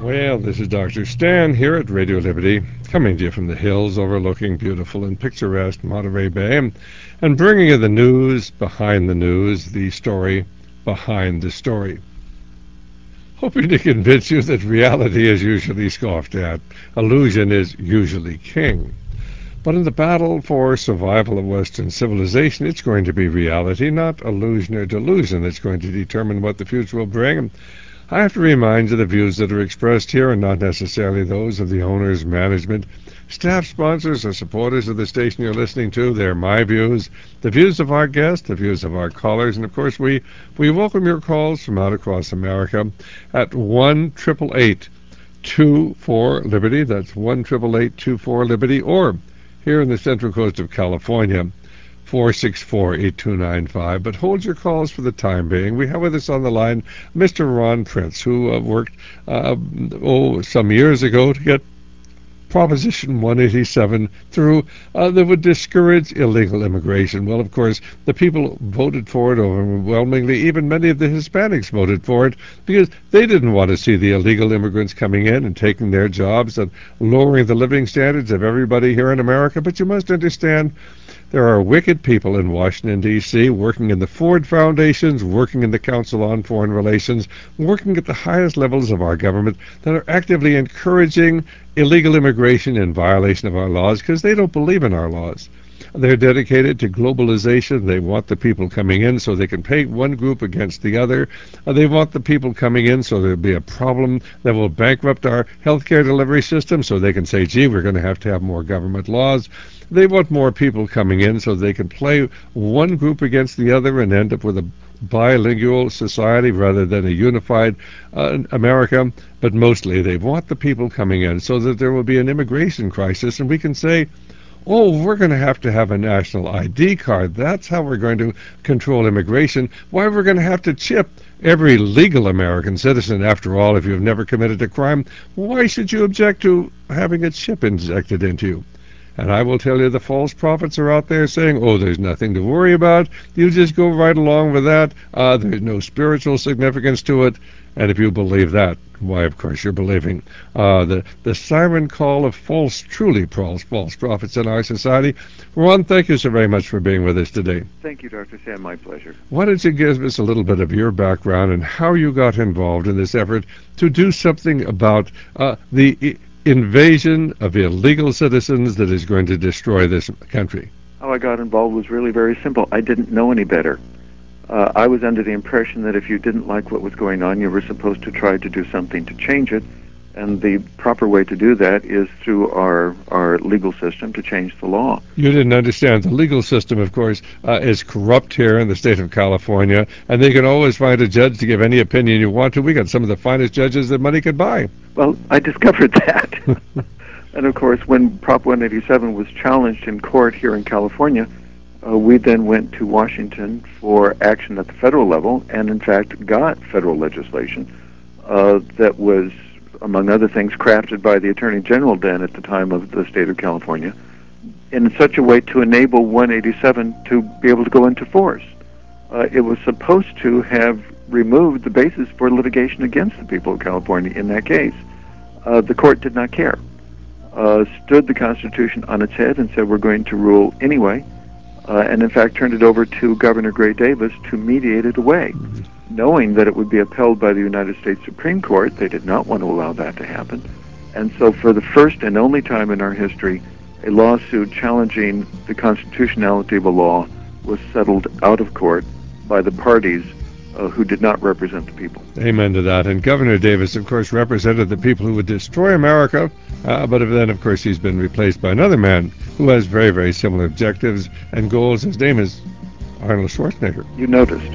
Well, this is Dr. Stan here at Radio Liberty, coming to you from the hills overlooking beautiful and picturesque Monterey Bay, and bringing you the news behind the news, the story behind the story. Hoping to convince you that reality is usually scoffed at, illusion is usually king. But in the battle for survival of Western civilization, it's going to be reality, not illusion or delusion, that's going to determine what the future will bring. I have to remind you the views that are expressed here are not necessarily those of the owners, management, staff, sponsors, or supporters of the station you're listening to. They're my views, the views of our guests, the views of our callers, and of course we welcome your calls from out across America at 1-888-24-LIBERTY. That's 1-888-24-LIBERTY, or here in the Central Coast of California, 464-8295. But hold your calls for the time being. We have with us on the line Mr. Ron Prince, who worked some years ago to get Proposition 187 through that would discourage illegal immigration. Well, of course, the people voted for it overwhelmingly. Even many of the Hispanics voted for it because they didn't want to see the illegal immigrants coming in and taking their jobs and lowering the living standards of everybody here in America. But you must understand, there are wicked people in Washington, D.C., working in the Ford Foundations, working in the Council on Foreign Relations, working at the highest levels of our government that are actively encouraging illegal immigration in violation of our laws because they don't believe in our laws. They're dedicated to globalization. They want the people coming in so they can pay one group against the other. They want the people coming in so there'll be a problem that will bankrupt our healthcare delivery system so they can say, gee, we're going to have more government laws. They want more people coming in so they can play one group against the other and end up with a bilingual society rather than a unified America. But mostly they want the people coming in so that there will be an immigration crisis and we can say, oh, we're going to have a national ID card. That's how we're going to control immigration. Why, we're going to have to chip every legal American citizen. After all, if you've never committed a crime, why should you object to having a chip injected into you? And I will tell you, the false prophets are out there saying, oh, there's nothing to worry about. You just go right along with that. There's no spiritual significance to it. And if you believe that, why, of course, you're believing the siren call of truly false prophets in our society. Ron, thank you so very much for being with us today. Thank you, Dr. Sam. My pleasure. Why don't you give us a little bit of your background and how you got involved in this effort to do something about the invasion of illegal citizens that is going to destroy this country? How I got involved was really very simple. I didn't know any better. I was under the impression that if you didn't like what was going on, you were supposed to try to do something to change it, and the proper way to do that is through our legal system to change the law. You didn't understand. The legal system, of course, is corrupt here in the state of California, and they can always find a judge to give any opinion you want to. We got some of the finest judges that money could buy. Well, I discovered that. And, of course, when Prop 187 was challenged in court here in California, we then went to Washington for action at the federal level and, in fact, got federal legislation that was, among other things, crafted by the Attorney General then at the time of the state of California in such a way to enable 187 to be able to go into force. It was supposed to have removed the basis for litigation against the people of California in that case. The court did not care, stood the Constitution on its head and said we're going to rule anyway, and in fact turned it over to Governor Gray Davis to mediate it away. Knowing that it would be upheld by the United States Supreme Court, they did not want to allow that to happen. And so for the first and only time in our history, a lawsuit challenging the constitutionality of a law was settled out of court by the parties who did not represent the people. Amen to that. And Governor Davis, of course, represented the people who would destroy America, but then, of course, he's been replaced by another man who has very, very similar objectives and goals. His name is Arnold Schwarzenegger. You noticed.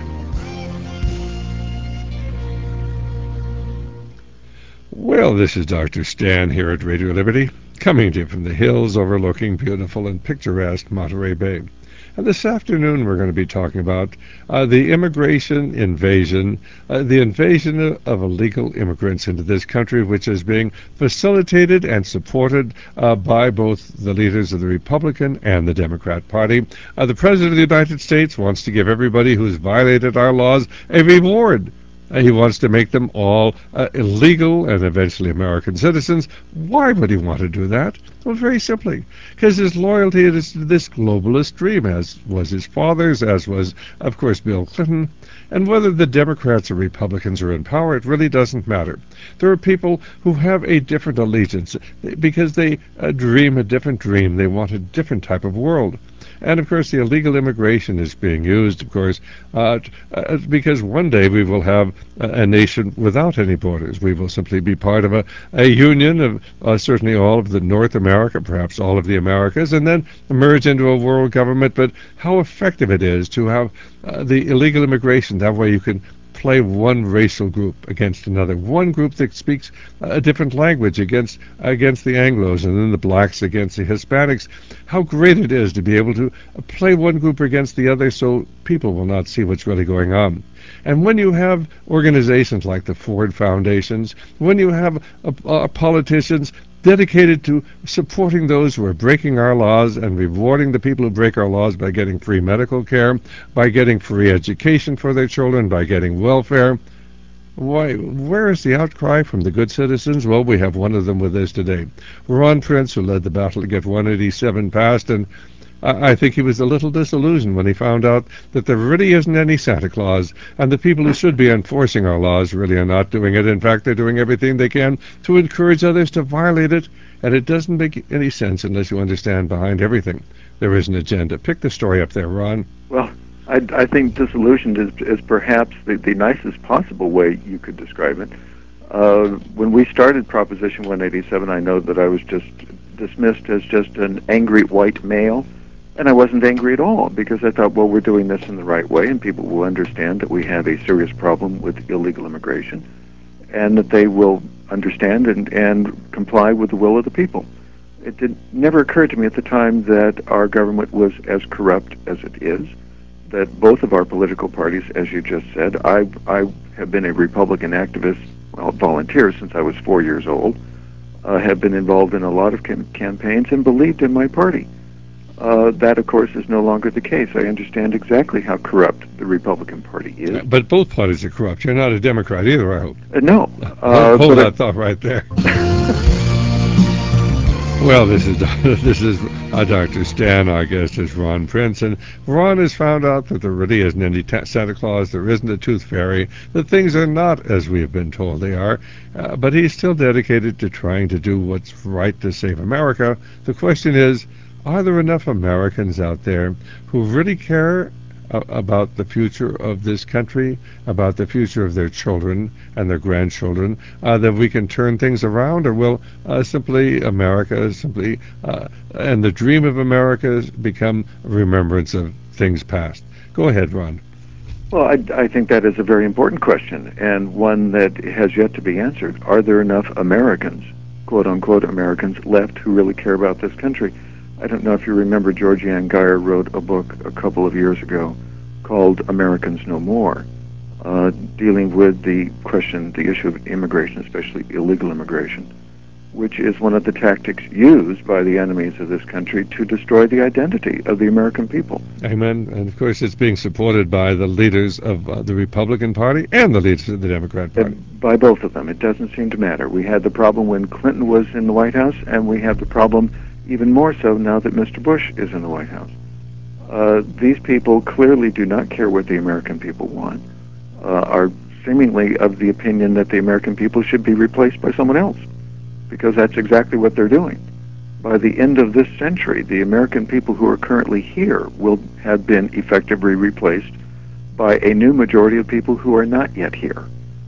Well, this is Dr. Stan here at Radio Liberty, coming to you from the hills overlooking beautiful and picturesque Monterey Bay. And this afternoon we're going to be talking about the immigration invasion, the invasion of illegal immigrants into this country, which is being facilitated and supported by both the leaders of the Republican and the Democrat Party. The President of the United States wants to give everybody who's violated our laws a reward He wants to make them all illegal and eventually American citizens. Why would he want to do that? Well, very simply, because his loyalty is to this globalist dream, as was his father's, as was, of course, Bill Clinton. And whether the Democrats or Republicans are in power, it really doesn't matter. There are people who have a different allegiance because they dream a different dream. They want a different type of world. And, of course, the illegal immigration is being used, of course, because one day we will have a nation without any borders. We will simply be part of a union of certainly all of the North America, perhaps all of the Americas, and then merge into a world government. But how effective it is to have the illegal immigration. That way you can play one racial group against another, one group that speaks a different language against the Anglos, and then the blacks against the Hispanics. How great it is to be able to play one group against the other so people will not see what's really going on. And when you have organizations like the Ford Foundations, when you have politicians dedicated to supporting those who are breaking our laws and rewarding the people who break our laws by getting free medical care, by getting free education for their children, by getting welfare. Why, where is the outcry from the good citizens? Well, we have one of them with us today. Ron Prince, who led the battle to get 187 passed, and I think he was a little disillusioned when he found out that there really isn't any Santa Claus, and the people who should be enforcing our laws really are not doing it. In fact, they're doing everything they can to encourage others to violate it, and it doesn't make any sense unless you understand behind everything there is an agenda. Pick the story up there, Ron. Well, I think disillusioned is perhaps the nicest possible way you could describe it. When we started Proposition 187, I know that I was just dismissed as just an angry white male. And I wasn't angry at all, because I thought, well, we're doing this in the right way, and people will understand that we have a serious problem with illegal immigration, and that they will understand and comply with the will of the people. It never occurred to me at the time that our government was as corrupt as it is, that both of our political parties, as you just said, I have been a Republican activist, well, volunteer since I was 4 years old, have been involved in a lot of campaigns and believed in my party. That, of course, is no longer the case. I understand exactly how corrupt the Republican Party is. But both parties are corrupt. You're not a Democrat either, I hope. No. Hold that thought right there. Well, this is Dr. Stan. Our guest is Ron Prince, and Ron has found out that there really isn't any Santa Claus, there isn't a tooth fairy, that things are not as we have been told they are, but he's still dedicated to trying to do what's right to save America. The question is, are there enough Americans out there who really care about the future of this country, about the future of their children and their grandchildren, that we can turn things around? Or will simply America, and the dream of America become a remembrance of things past? Go ahead, Ron. Well, I think that is a very important question, and one that has yet to be answered. Are there enough Americans, quote-unquote Americans, left who really care about this country? I don't know if you remember, Georgianne Geyer wrote a book a couple of years ago called Americans No More, dealing with the issue of immigration, especially illegal immigration, which is one of the tactics used by the enemies of this country to destroy the identity of the American people. Amen. And, of course, it's being supported by the leaders of the Republican Party and the leaders of the Democrat Party. By both of them. It doesn't seem to matter. We had the problem when Clinton was in the White House, and we have the problem even more so now that Mr. Bush is in the White House. These people clearly do not care what the American people want, are seemingly of the opinion that the American people should be replaced by someone else, because that's exactly what they're doing. By the end of this century, the American people who are currently here will have been effectively replaced by a new majority of people who are not yet here,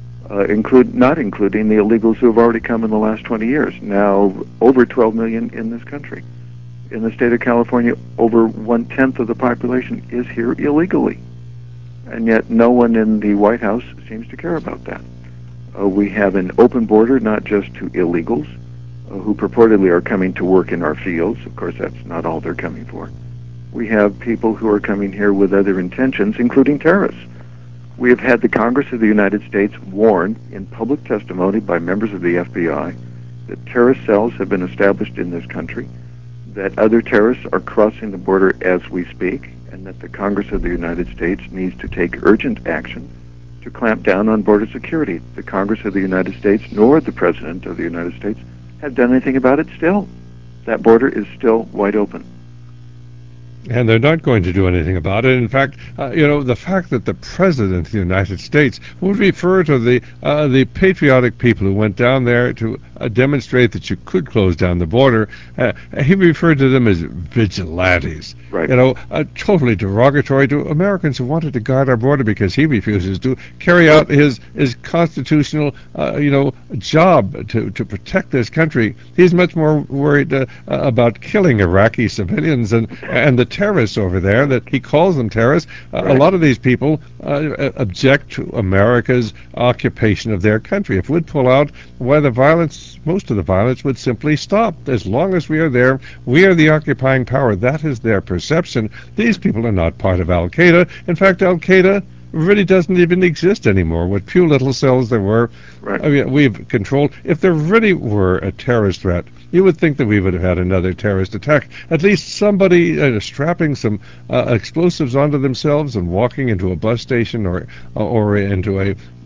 not including the illegals who have already come in the last 20 years. Now, over 12 million in this country. In the state of California, over 1/10 of the population is here illegally. And yet no one in the White House seems to care about that. We have an open border, not just to illegals, who purportedly are coming to work in our fields. Of course, that's not all they're coming for. We have people who are coming here with other intentions, including terrorists. We have had the Congress of the United States warn in public testimony by members of the FBI that terrorist cells have been established in this country, that other terrorists are crossing the border as we speak, and that the Congress of the United States needs to take urgent action to clamp down on border security. The Congress of the United States nor the President of the United States have done anything about it still. That border is still wide open. And they're not going to do anything about it. In fact, the fact that the President of the United States would refer to the patriotic people who went down there to demonstrate that you could close down the border, he referred to them as vigilantes. Right. Totally derogatory to Americans who wanted to guard our border, because he refuses to carry out his constitutional, job to protect this country. He's much more worried about killing Iraqi civilians and the terrorists over there, that he calls them terrorists. Right. A lot of these people object to America's occupation of their country. If we'd pull out, why most of the violence would simply stop. As long as we are there, we are the occupying power. That is their perception. These people are not part of Al-Qaeda. In fact, Al-Qaeda really doesn't even exist anymore. What few little cells there were, right. We've controlled. If there really were a terrorist threat, you would think that we would have had another terrorist attack. At least somebody strapping some explosives onto themselves and walking into a bus station or into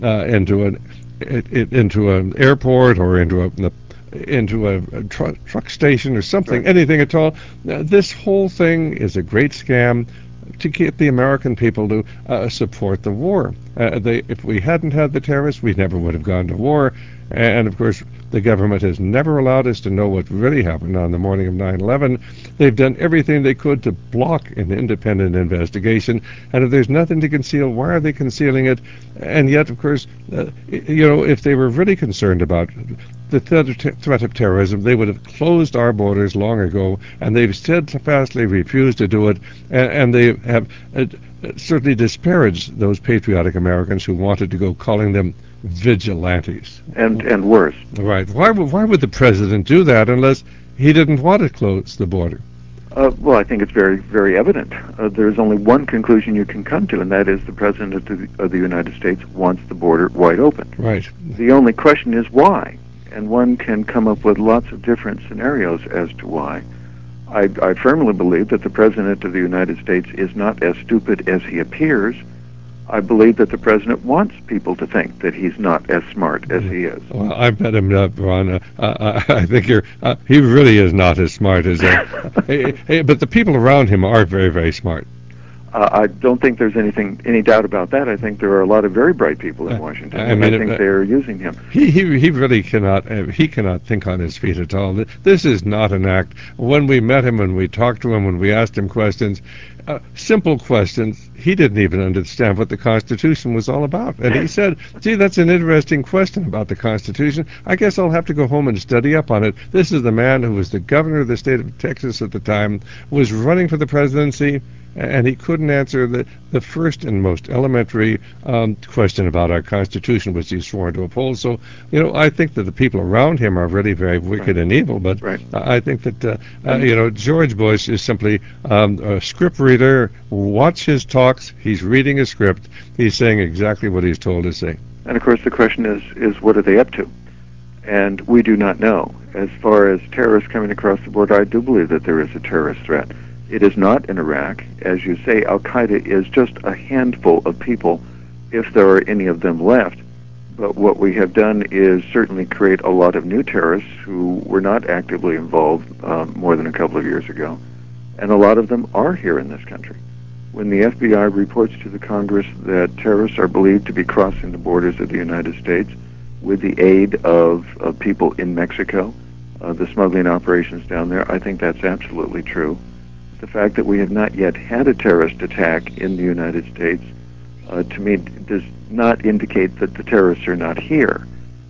an airport or into a truck station or something, right. Anything at all. This whole thing is a great scam to get the American people to support the war. If we hadn't had the terrorists, we never would have gone to war. And, of course, the government has never allowed us to know what really happened on the morning of 9/11. They've done everything they could to block an independent investigation. And if there's nothing to conceal, why are they concealing it? And yet, of course, if they were really concerned about the threat of terrorism, they would have closed our borders long ago, and they've steadfastly refused to do it, and they have certainly disparaged those patriotic Americans who wanted to go, calling them vigilantes. And worse. Right. Why would the president do that unless he didn't want to close the border? Well, I think it's very, very evident. There's only one conclusion you can come to, and that is the President of the United States wants the border wide open. Right. The only question is why, and one can come up with lots of different scenarios as to why. I firmly believe that the President of the United States is not as stupid as he appears. I believe that the President wants people to think that he's not as smart as he is. Well, I've met him, Ron. I think he really is not as smart as but the people around him are very, very smart. I don't think there's any doubt about that. I think there are a lot of very bright people in Washington, and I think they're using him. He really cannot think on his feet at all. This is not an act. When we met him, when we talked to him, when we asked him questions, simple questions, he didn't even understand what the Constitution was all about. And he said, gee, that's an interesting question about the Constitution. I guess I'll have to go home and study up on it. This is the man who was the governor of the state of Texas at the time, was running for the presidency, and he couldn't answer the first and most elementary question about our Constitution, which he's sworn to uphold. So, I think that the people around him are really very wicked and evil, but I think that, George Bush is simply a script reader. Watch his talks. He's reading a script. He's saying exactly what he's told to say. And, of course, the question is what are they up to? And we do not know. As far as terrorists coming across the border, I do believe that there is a terrorist threat. It is not in Iraq. As you say, Al-Qaeda is just a handful of people, if there are any of them left. But what we have done is certainly create a lot of new terrorists who were not actively involved more than a couple of years ago. And a lot of them are here in this country. When the FBI reports to the Congress that terrorists are believed to be crossing the borders of the United States with the aid of people in Mexico, the smuggling operations down there, I think that's absolutely true. The fact that we have not yet had a terrorist attack in the United States, to me, does not indicate that the terrorists are not here.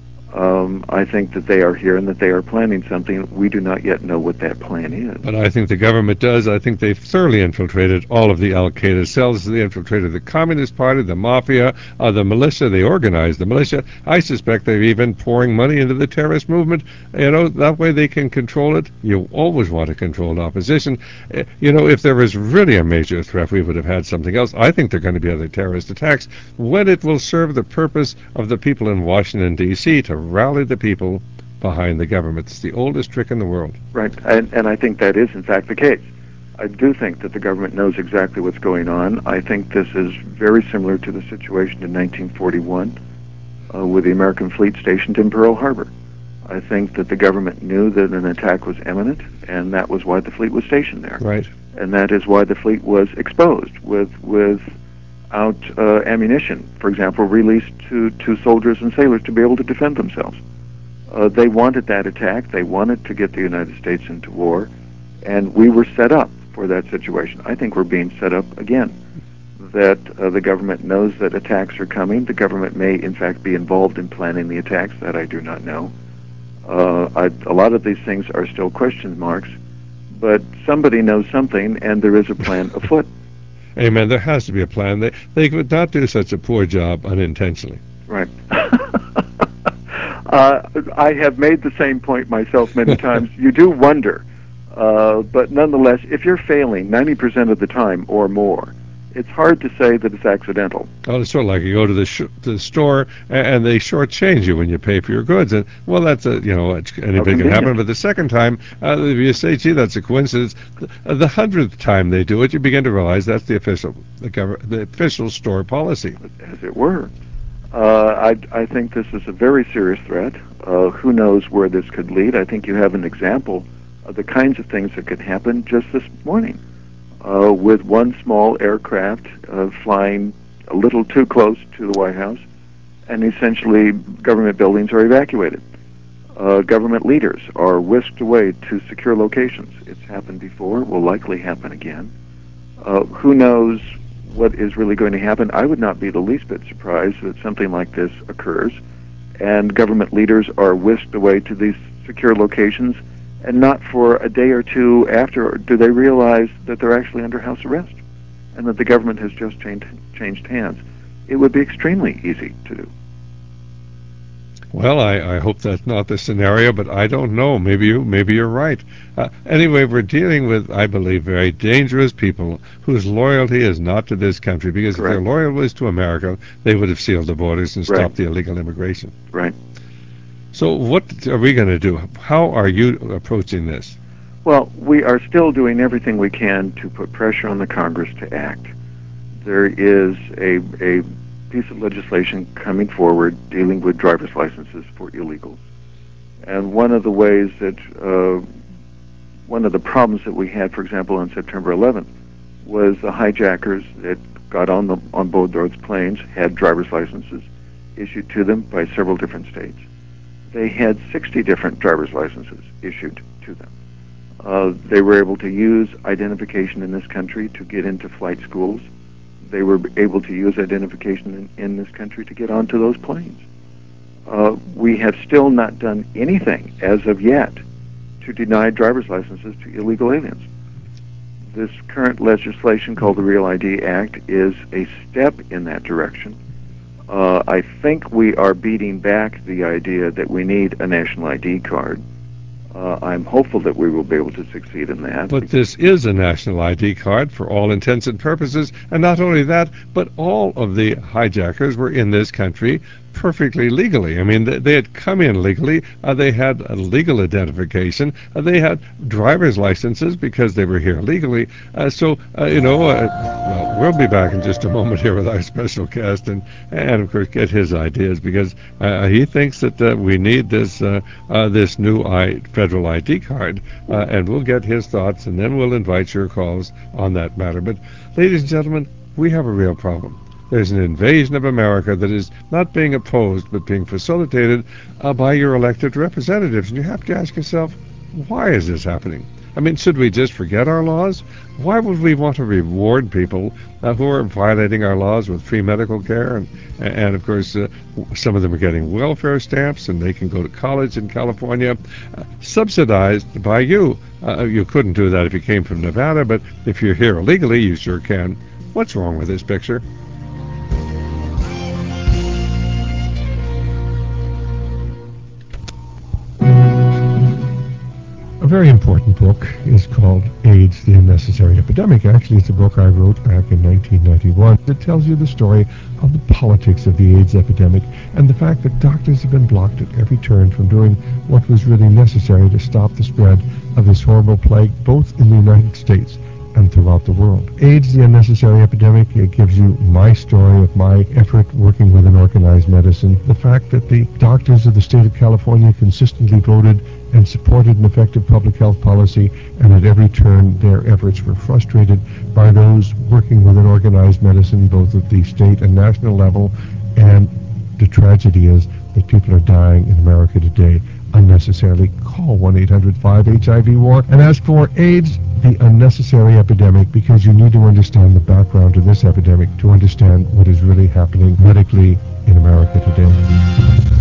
I think that they are here and that they are planning something. We do not yet know what that plan is. But I think the government does. I think they've thoroughly infiltrated all of the Al-Qaeda cells. They infiltrated the Communist Party, the Mafia, the militia. They organized the militia. I suspect they're even pouring money into the terrorist movement. That way they can control it. You always want a controlled opposition. If there was really a major threat, we would have had something else. I think there are going to be other terrorist attacks when it will serve the purpose of the people in Washington, D.C. to rally the people behind the government. It's the oldest trick in the world. Right, and I think that is, in fact, the case. I do think that the government knows exactly what's going on. I think this is very similar to the situation in 1941 with the American fleet stationed in Pearl Harbor. I think that the government knew that an attack was imminent, and that was why the fleet was stationed there. Right. And that is why the fleet was exposed without ammunition, for example, released to soldiers and sailors to be able to defend themselves. They wanted that attack. They wanted to get the United States into war, and we were set up for that situation. I think we're being set up again, that the government knows that attacks are coming. The government may, in fact, be involved in planning the attacks. That I do not know. A lot of these things are still question marks, but somebody knows something, and there is a plan afoot. Amen. There has to be a plan. They could not do such a poor job unintentionally. Right. I have made the same point myself many times. You do wonder, but nonetheless, if you're failing 90% of the time or more, it's hard to say that it's accidental. Oh, it's sort of like you go to the store and they shortchange you when you pay for your goods, and well, that's anything can happen. But the second time, if you say, "Gee, that's a coincidence," the 100th time they do it, you begin to realize that's the official store policy, as it were. I think this is a very serious threat. Who knows where this could lead? I think you have an example of the kinds of things that could happen just this morning. With one small aircraft flying a little too close to the White House, and essentially government buildings are evacuated. Government leaders are whisked away to secure locations. It's happened before, will likely happen again. Who knows what is really going to happen? I would not be the least bit surprised that something like this occurs, and government leaders are whisked away to these secure locations, and not for a day or two after do they realize that they're actually under house arrest and that the government has just changed hands. It would be extremely easy to do. Well, I hope that's not the scenario, but I don't know. Maybe you're right. Anyway, we're dealing with, I believe, very dangerous people whose loyalty is not to this country, because Correct. If their loyalty was to America, they would have sealed the borders and stopped the illegal immigration. Right. So what are we going to do? How are you approaching this? Well, we are still doing everything we can to put pressure on the Congress to act. There is a piece of legislation coming forward dealing with driver's licenses for illegals. And one of the ways that, one of the problems that we had, for example, on September 11th, was the hijackers that got on board those planes had driver's licenses issued to them by several different states. They had 60 different driver's licenses issued to them. They were able to use identification in this country to get into flight schools. They were able to use identification in this country to get onto those planes. We have still not done anything as of yet to deny driver's licenses to illegal aliens. This current legislation called the Real ID Act is a step in that direction. I think we are beating back the idea that we need a national ID card. I'm hopeful that we will be able to succeed in that. But this is a national ID card for all intents and purposes, and not only that, but all of the hijackers were in this country perfectly legally. I mean, they had come in legally. They had a legal identification. They had driver's licenses because they were here legally. Well, we'll be back in just a moment here with our special guest and of course, get his ideas, because he thinks that we need this new federal ID card, and we'll get his thoughts, and then we'll invite your calls on that matter. But, ladies and gentlemen, we have a real problem. There's an invasion of America that is not being opposed, but being facilitated by your elected representatives. And you have to ask yourself, why is this happening? I mean, should we just forget our laws? Why would we want to reward people who are violating our laws with free medical care? And of course, some of them are getting welfare stamps, and they can go to college in California, subsidized by you. You couldn't do that if you came from Nevada, but if you're here illegally, you sure can. What's wrong with this picture? A very important book is called AIDS, the Unnecessary Epidemic. Actually, it's a book I wrote back in 1991. It tells you the story of the politics of the AIDS epidemic and the fact that doctors have been blocked at every turn from doing what was really necessary to stop the spread of this horrible plague, both in the United States throughout the world. AIDS, the unnecessary epidemic, it gives you my story of my effort working within organized medicine. The fact that the doctors of the state of California consistently voted and supported an effective public health policy, and at every turn their efforts were frustrated by those working within organized medicine, both at the state and national level. And the tragedy is that people are dying in America today unnecessarily. Call 1-800-5-HIV-WAR and ask for AIDS, the unnecessary epidemic, because you need to understand the background to this epidemic to understand what is really happening medically in America today.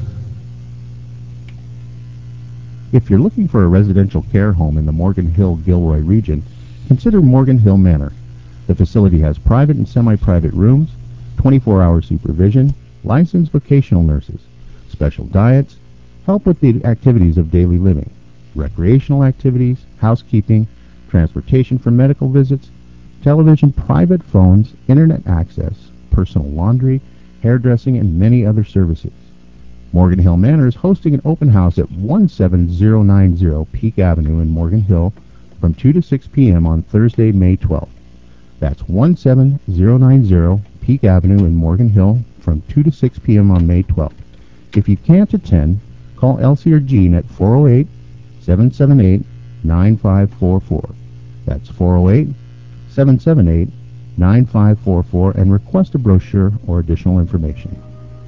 If you're looking for a residential care home in the Morgan Hill-Gilroy region, consider Morgan Hill Manor. The facility has private and semi-private rooms, 24-hour supervision, licensed vocational nurses, special diets, help with the activities of daily living, recreational activities, housekeeping, transportation for medical visits, television, private phones, internet access, personal laundry, hairdressing, and many other services. Morgan Hill Manor is hosting an open house at 17090 Peak Avenue in Morgan Hill from 2 to 6 p.m. on Thursday, May 12th. That's 17090 Peak Avenue in Morgan Hill from 2 to 6 p.m. on May 12th. If you can't attend, call Elsie or Jean at 408-778-9544. That's 408-778-9544 and request a brochure or additional information.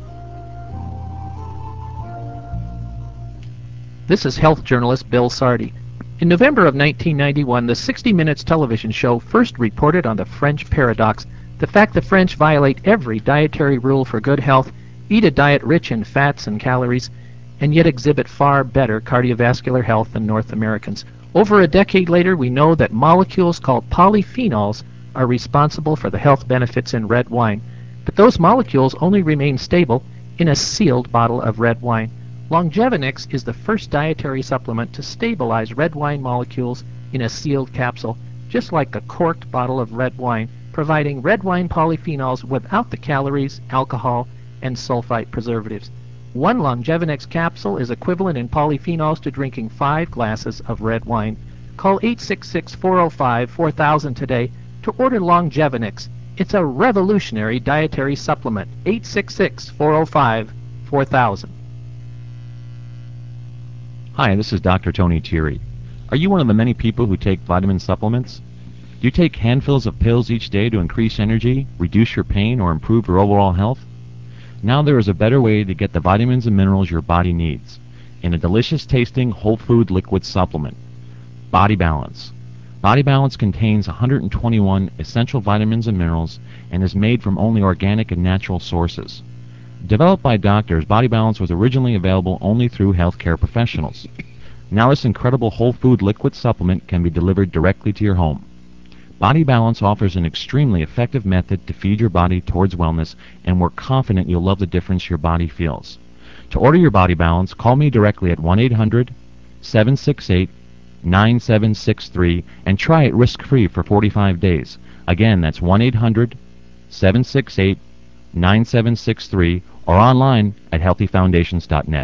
This is health journalist Bill Sardi. In November of 1991, the 60 Minutes television show first reported on the French paradox, the fact the French violate every dietary rule for good health, eat a diet rich in fats and calories, and yet exhibit far better cardiovascular health than North Americans. Over a decade later, we know that molecules called polyphenols are responsible for the health benefits in red wine, but those molecules only remain stable in a sealed bottle of red wine. Longevinix is the first dietary supplement to stabilize red wine molecules in a sealed capsule, just like a corked bottle of red wine, providing red wine polyphenols without the calories, alcohol, and sulfite preservatives. One Longevinix capsule is equivalent in polyphenols to drinking 5 glasses of red wine. Call 866-405-4000 today to order Longevinix. It's a revolutionary dietary supplement. 866-405-4000. Hi, this is Dr. Tony Thierry. Are you one of the many people who take vitamin supplements? Do you take handfuls of pills each day to increase energy, reduce your pain, or improve your overall health? Now there is a better way to get the vitamins and minerals your body needs in a delicious tasting whole food liquid supplement. Body Balance. Body Balance contains 121 essential vitamins and minerals and is made from only organic and natural sources. Developed by doctors, Body Balance was originally available only through healthcare professionals. Now this incredible whole food liquid supplement can be delivered directly to your home. Body Balance offers an extremely effective method to feed your body towards wellness, and we're confident you'll love the difference your body feels. To order your Body Balance, call me directly at 1-800-768-9763 and try it risk-free for 45 days. Again, that's 1-800-768-9763 or online at healthyfoundations.net.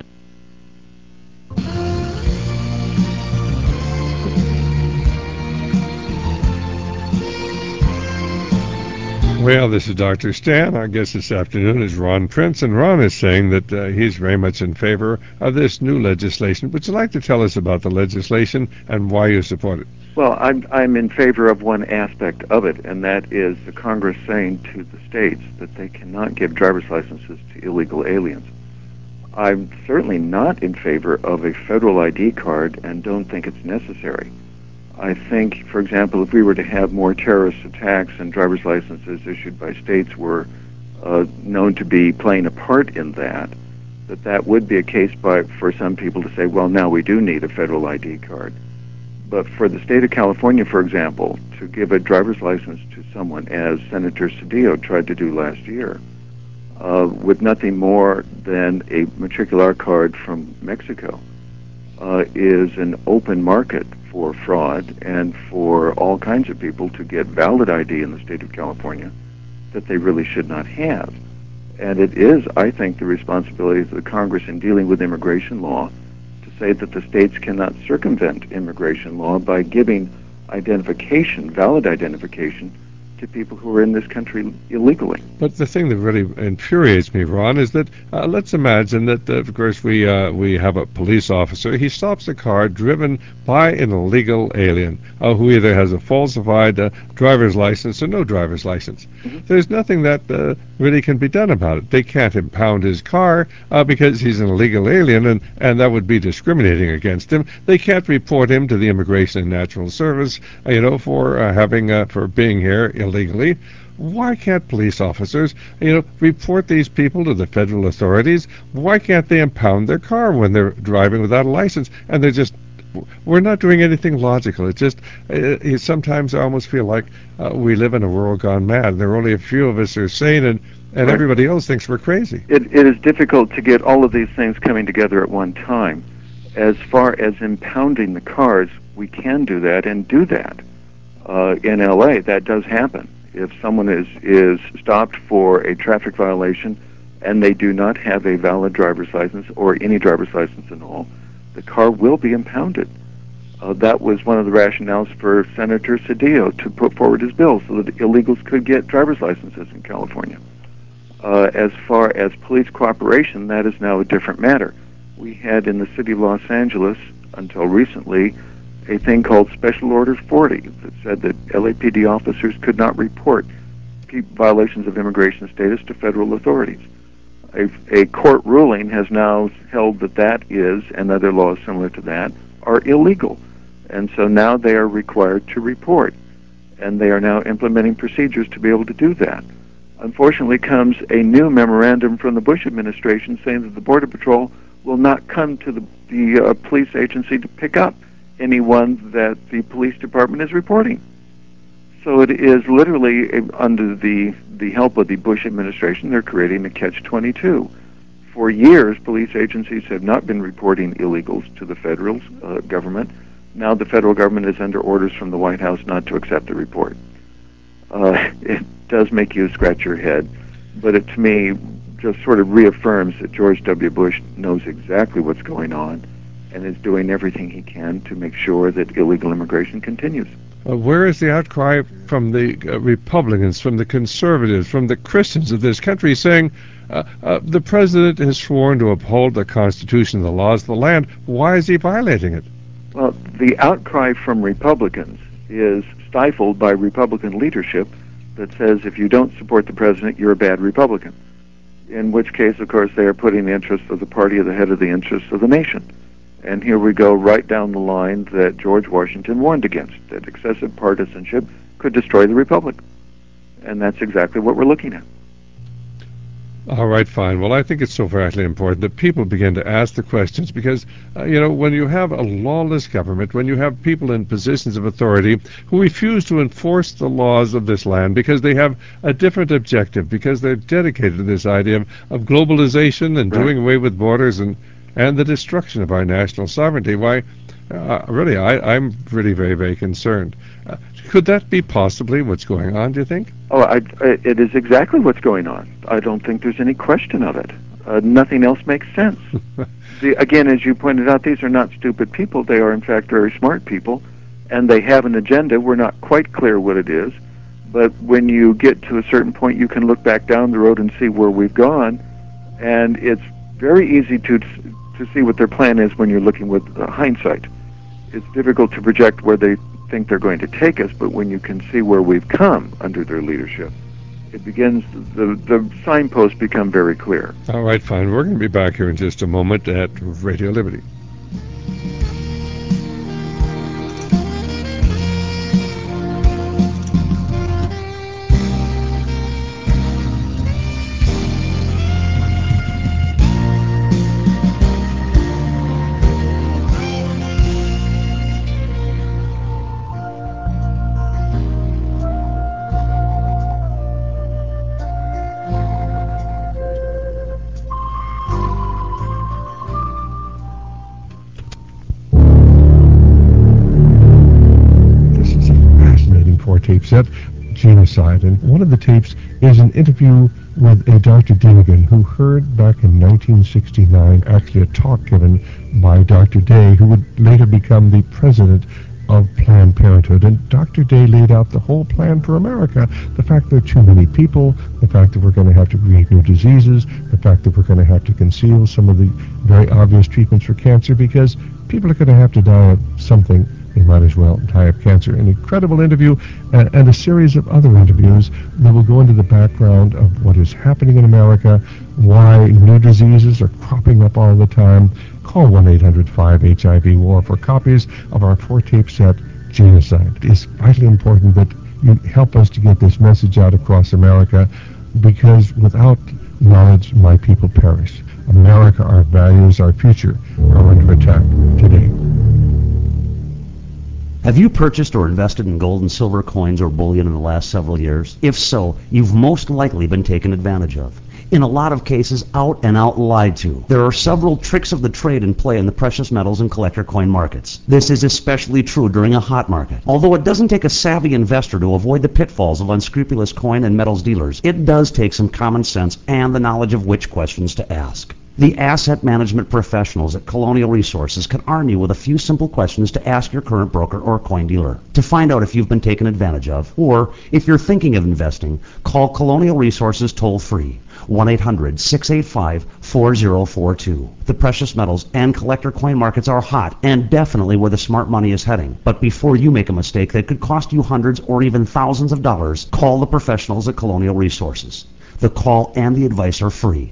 Well, this is Dr. Stan. Our guest this afternoon is Ron Prince, and Ron is saying that he's very much in favor of this new legislation. Would you like to tell us about the legislation and why you support it? Well, I'm in favor of one aspect of it, and that is the Congress saying to the states that they cannot give driver's licenses to illegal aliens. I'm certainly not in favor of a federal ID card and don't think it's necessary. I think, for example, if we were to have more terrorist attacks and driver's licenses issued by states were known to be playing a part in that would be a case for some people to say, well, now we do need a federal ID card. But for the state of California, for example, to give a driver's license to someone, as Senator Cedillo tried to do last year, with nothing more than a matricular card from Mexico, is an open market for fraud and for all kinds of people to get valid ID in the state of California that they really should not have. And it is, I think, the responsibility of the Congress in dealing with immigration law to say that the states cannot circumvent immigration law by giving identification, valid identification, to people who are in this country illegally. But the thing that really infuriates me, Ron, is that let's imagine that, of course, we have a police officer. He stops a car driven by an illegal alien who either has a falsified driver's license or no driver's license. Mm-hmm. There's nothing that really can be done about it. They can't impound his car because he's an illegal alien, and that would be discriminating against him. They can't report him to the Immigration and National Service, for being here illegally. Why can't police officers, report these people to the federal authorities? Why can't they impound their car when they're driving without a license? And we're not doing anything logical. It's just, sometimes I almost feel like we live in a world gone mad. There are only a few of us who are sane, and right. Everybody else thinks we're crazy. It is difficult to get all of these things coming together at one time. As far as impounding the cars, we can do that and do that. In L.A., that does happen. If someone is stopped for a traffic violation and they do not have a valid driver's license or any driver's license at all, the car will be impounded. That was one of the rationales for Senator Cedillo to put forward his bill so that illegals could get driver's licenses in California. As far as police cooperation, that is now a different matter. We had in the city of Los Angeles, until recently, a thing called Special Order 40 that said that LAPD officers could not report violations of immigration status to federal authorities. A court ruling has now held that is, and other laws similar to that, are illegal. And so now they are required to report. And they are now implementing procedures to be able to do that. Unfortunately, comes a new memorandum from the Bush administration saying that the Border Patrol will not come to the police agency to pick up anyone that the police department is reporting. So it is literally, under the help of the Bush administration, they're creating a catch-22. For years, police agencies have not been reporting illegals to the federal government. Now the federal government is under orders from the White House not to accept the report. It does make you scratch your head, but it, to me, just sort of reaffirms that George W. Bush knows exactly what's going on and is doing everything he can to make sure that illegal immigration continues. Where is the outcry from the Republicans, from the conservatives, from the Christians of this country saying the president has sworn to uphold the Constitution and the laws of the land? Why is he violating it? Well, the outcry from Republicans is stifled by Republican leadership that says if you don't support the president, you're a bad Republican. In which case, of course, they are putting the interests of the party ahead of the interests of the nation. And here we go right down the line that George Washington warned against, that excessive partisanship could destroy the republic. And that's exactly what we're looking at. All right, fine. Well, I think it's so vitally important that people begin to ask the questions because, when you have a lawless government, when you have people in positions of authority who refuse to enforce the laws of this land because they have a different objective, because they're dedicated to this idea of globalization and doing away with borders and the destruction of our national sovereignty, why, really, I'm really very, very concerned. Could that be possibly what's going on, do you think? Oh, it is exactly what's going on. I don't think there's any question of it. Nothing else makes sense. Again, as you pointed out, these are not stupid people. They are, in fact, very smart people, and they have an agenda. We're not quite clear what it is, but when you get to a certain point, you can look back down the road and see where we've gone, and it's very easy to see what their plan is when you're looking with hindsight. It's difficult to project where they think they're going to take us, but when you can see where we've come under their leadership, it begins, the signposts become very clear. All right, fine. We're going to be back here in just a moment at Radio Liberty. Tape set, Genocide, and one of the tapes is an interview with a Dr. Dinnigan who heard back in 1969 actually a talk given by Dr. Day, who would later become the president of Planned Parenthood. And Dr. Day laid out the whole plan for America. The fact there are too many people, the fact that we're going to have to create new diseases, the fact that we're going to have to conceal some of the very obvious treatments for cancer because people are going to have to die of something. They might as well die of cancer. An incredible interview and a series of other interviews that will go into the background of what is happening in America, why new diseases are cropping up all the time. Call 1-800-5-HIV-WAR for copies of our 4-tape set, Genocide. It's vitally important that you help us to get this message out across America because without knowledge, my people perish. America, our values, our future are under attack today. Have you purchased or invested in gold and silver coins or bullion in the last several years? If so, you've most likely been taken advantage of. In a lot of cases, out and out lied to. There are several tricks of the trade in play in the precious metals and collector coin markets. This is especially true during a hot market. Although it doesn't take a savvy investor to avoid the pitfalls of unscrupulous coin and metals dealers, it does take some common sense and the knowledge of which questions to ask. The asset management professionals at Colonial Resources can arm you with a few simple questions to ask your current broker or coin dealer. To find out if you've been taken advantage of, or if you're thinking of investing, call Colonial Resources toll-free, 1-800-685-4042. The precious metals and collector coin markets are hot and definitely where the smart money is heading. But before you make a mistake that could cost you hundreds or even thousands of dollars, call the professionals at Colonial Resources. The call and the advice are free.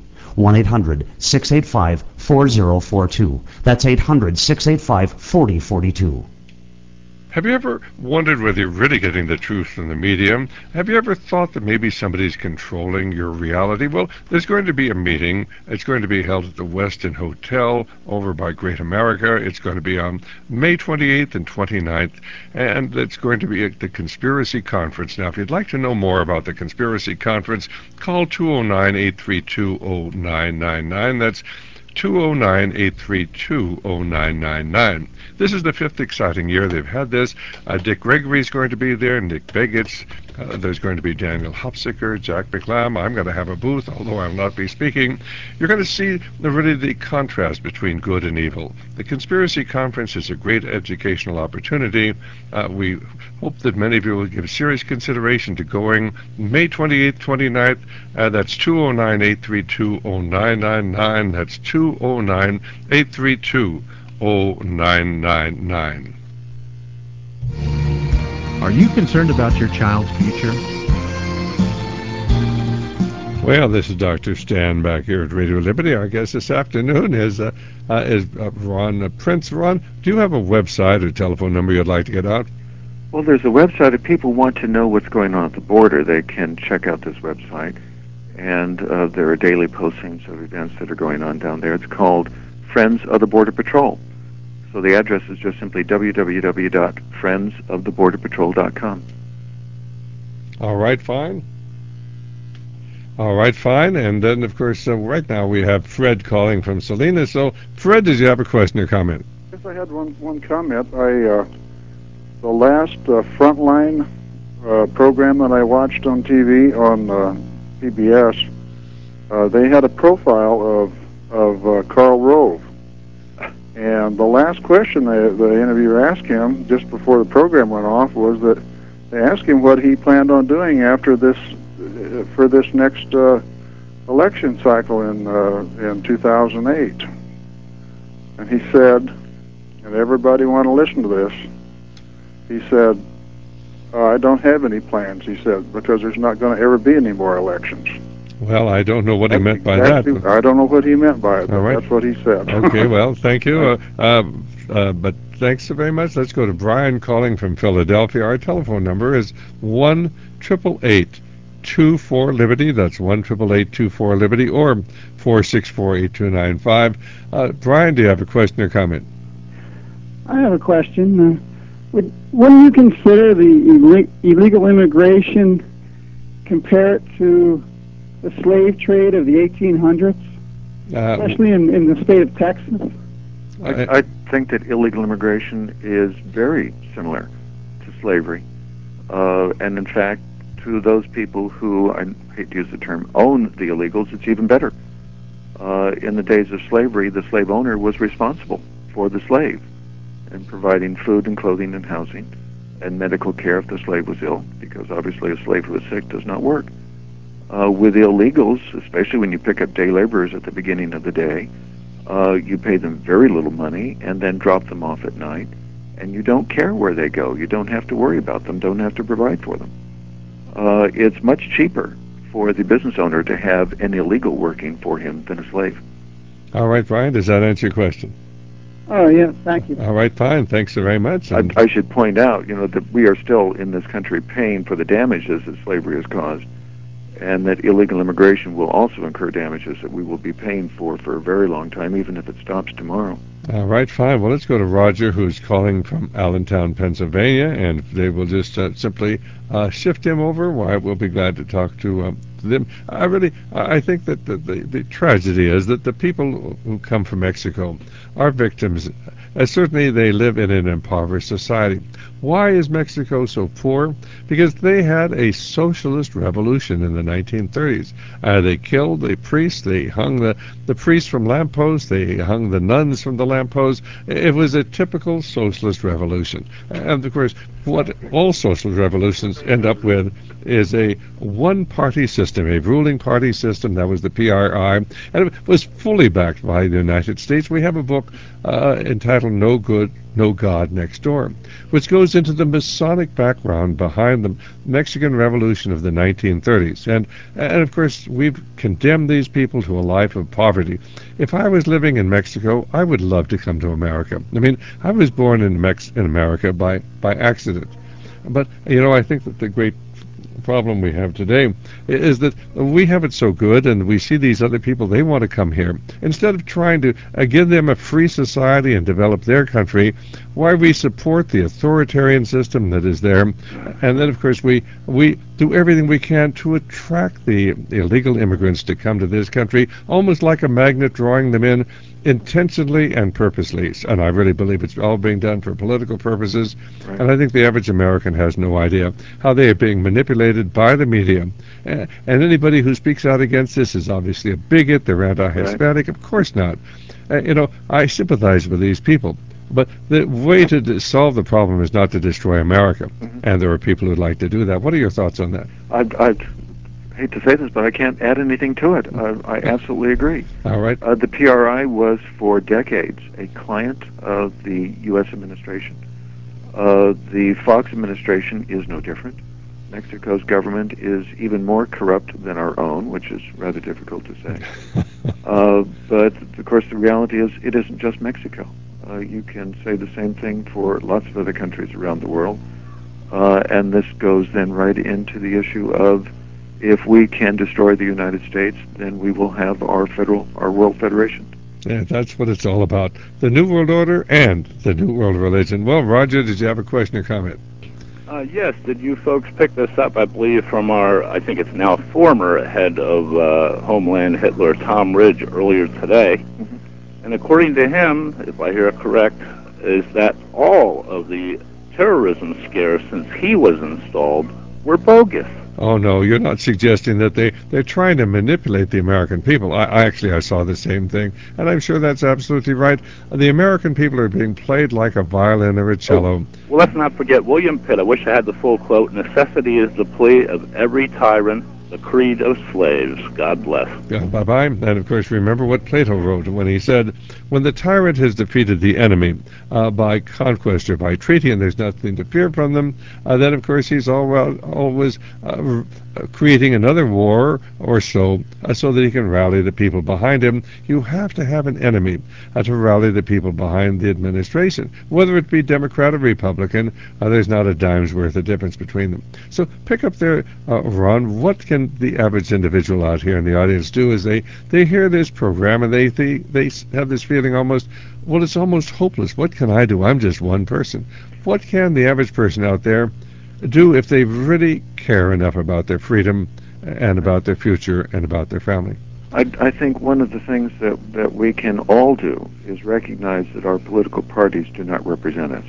1-800-685-4042. That's 800-685-4042. Have you ever wondered whether you're really getting the truth from the media? Have you ever thought that maybe somebody's controlling your reality? Well, there's going to be a meeting. It's going to be held at the Westin Hotel over by Great America. It's going to be on May 28th and 29th, and it's going to be at the Conspiracy Conference. Now, if you'd like to know more about the Conspiracy Conference, call 209-832-0999. That's 209-832-0999. This is the fifth exciting year they've had this. Dick Gregory is going to be there, Nick Begich. There's going to be Daniel Hopsicker, Jack McLam. I'm going to have a booth, although I'll not be speaking. You're going to see really the contrast between good and evil. The Conspiracy Conference is a great educational opportunity. We hope that many of you will give serious consideration to going May 28th, 29th. That's 209-832-0999. That's 209-832-0999. Are you concerned about your child's future? Well, this is Dr. Stan back here at Radio Liberty. Our guest this afternoon is Ron Prince. Ron, do you have a website or telephone number you'd like to get out? Well, there's a website. If people want to know what's going on at the border, they can check out this website. And there are daily postings of events that are going on down there. It's called Friends of the Border Patrol. So the address is just simply www.friendsoftheborderpatrol.com. All right, fine. And then, of course, right now we have Fred calling from Salinas. So, Fred, did you have a question or comment? Yes, I had one comment. The last Frontline program that I watched on TV on PBS, they had a profile of Karl Rove. And the last question the interviewer asked him just before the program went off was that they asked him what he planned on doing after this for this next election cycle in 2008. And he said, and everybody want to listen to this, he said, I don't have any plans, he said, because there's not going to ever be any more elections. Well, I don't know what he meant by that. I don't know what he meant by it, but that's what he said. Okay, well, thank you. But thanks very much. Let's go to Brian calling from Philadelphia. Our telephone number is 1-888-24-LIBERTY. That's 1-888-24-LIBERTY or 464-8295. Brian, do you have a question or comment? I have a question. Wouldn't you consider the illegal immigration, compare it to the slave trade of the 1800s, especially in the state of Texas? I think that illegal immigration is very similar to slavery. And in fact, to those people who, I hate to use the term, own the illegals, it's even better. In the days of slavery, the slave owner was responsible for the slave. and providing food and clothing and housing and medical care if the slave was ill, because obviously a slave who is sick does not work. With illegals, especially when you pick up day laborers at the beginning of the day, you pay them very little money and then drop them off at night, and you don't care where they go. You don't have to worry about them, don't have to provide for them. It's much cheaper for the business owner to have an illegal working for him than a slave. All right, Brian, does that answer your question? Oh, yes, thank you. All right, fine. Thanks very much. I should point out, that we are still in this country paying for the damages that slavery has caused, and that illegal immigration will also incur damages that we will be paying for a very long time, even if it stops tomorrow. All right, fine. Well, let's go to Roger, who's calling from Allentown, Pennsylvania, and they will just simply shift him over. We'll be glad to talk to them. I think that the tragedy is that the people who come from Mexico are victims. Certainly, they live in an impoverished society. Why is Mexico so poor? Because they had a socialist revolution in the 1930s. They killed the priests. They hung the priests from lampposts. They hung the nuns from the lampposts. It was a typical socialist revolution. And, of course, what all socialist revolutions end up with is a one-party system, a ruling party system. That was the PRI, and it was fully backed by the United States. We have a book entitled No Good, No God Next Door, which goes into the Masonic background behind the Mexican Revolution of the 1930s. And of course, we've condemned these people to a life of poverty. If I was living in Mexico, I would love to come to America. I mean, I was born in America by accident. But, I think that the great problem we have today is that we have it so good, and we see these other people, they want to come here. Instead of trying to give them a free society and develop their country, why we support the authoritarian system that is there, and then of course we do everything we can to attract the illegal immigrants to come to this country, almost like a magnet, drawing them in intentionally and purposely. And I really believe it's all being done for political purposes. Right. And I think the average American has no idea how they are being manipulated by the media. And anybody who speaks out against this is obviously a bigot. They're anti-Hispanic. Right. Of course not. I sympathize with these people. But the way to solve the problem is not to destroy America. Mm-hmm. And there are people who'd like to do that. What are your thoughts on that? I'd hate to say this, but I can't add anything to it. I absolutely agree. All right. The PRI was for decades a client of the U.S. administration. The Fox administration is no different. Mexico's government is even more corrupt than our own, which is rather difficult to say. But, of course, the reality is it isn't just Mexico. You can say the same thing for lots of other countries around the world. And this goes then right into the issue of, if we can destroy the United States, then we will have our world federation. Yeah, that's what it's all about. The New World Order and the New World Religion. Well, Roger, did you have a question or comment? Yes. Did you folks pick this up, I believe, from I think it's now former head of Homeland Hitler, Tom Ridge, earlier today? Mm-hmm. And according to him, if I hear it correct, is that all of the terrorism scares since he was installed were bogus. Oh, no, you're not suggesting that they're trying to manipulate the American people. I saw the same thing, and I'm sure that's absolutely right. The American people are being played like a violin or a cello. Oh, well, let's not forget William Pitt. I wish I had the full quote. Necessity is the plea of every tyrant, the creed of slaves. God bless. Yeah, bye-bye. And, of course, remember what Plato wrote when he said, when the tyrant has defeated the enemy by conquest or by treaty, and there's nothing to fear from them, then, of course, he's always creating another war or so that he can rally the people behind him. You have to have an enemy to rally the people behind the administration. Whether it be Democrat or Republican, there's not a dime's worth of difference between them. So pick up there, Ron, what can the average individual out here in the audience do as they hear this program and they have this feeling almost, well, it's almost hopeless. What can I do? I'm just one person. What can the average person out there do if they really care enough about their freedom and about their future and about their family? I think one of the things that we can all do is recognize that our political parties do not represent us.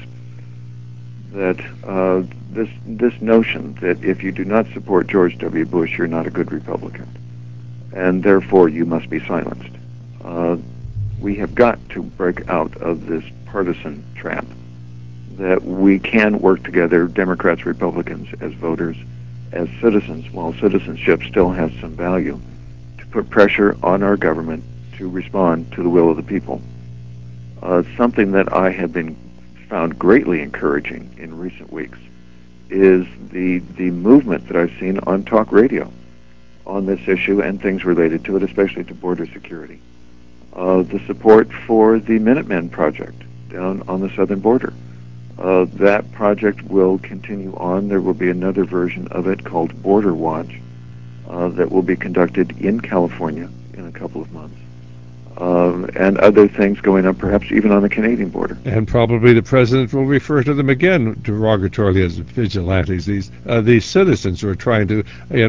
That this notion that if you do not support George W. Bush, you're not a good Republican, and therefore you must be silenced. We have got to break out of this partisan trap that we can work together, Democrats, Republicans, as voters, as citizens, while citizenship still has some value, to put pressure on our government to respond to the will of the people. Something that I have been found greatly encouraging in recent weeks is the movement that I've seen on talk radio on this issue and things related to it, especially to border security. The support for the Minutemen Project down on the southern border. That project will continue on. There will be another version of it called Border Watch that will be conducted in California in a couple of months. And other things going on, perhaps even on the Canadian border. And probably the president will refer to them again derogatorily as vigilantes. These citizens who are trying to,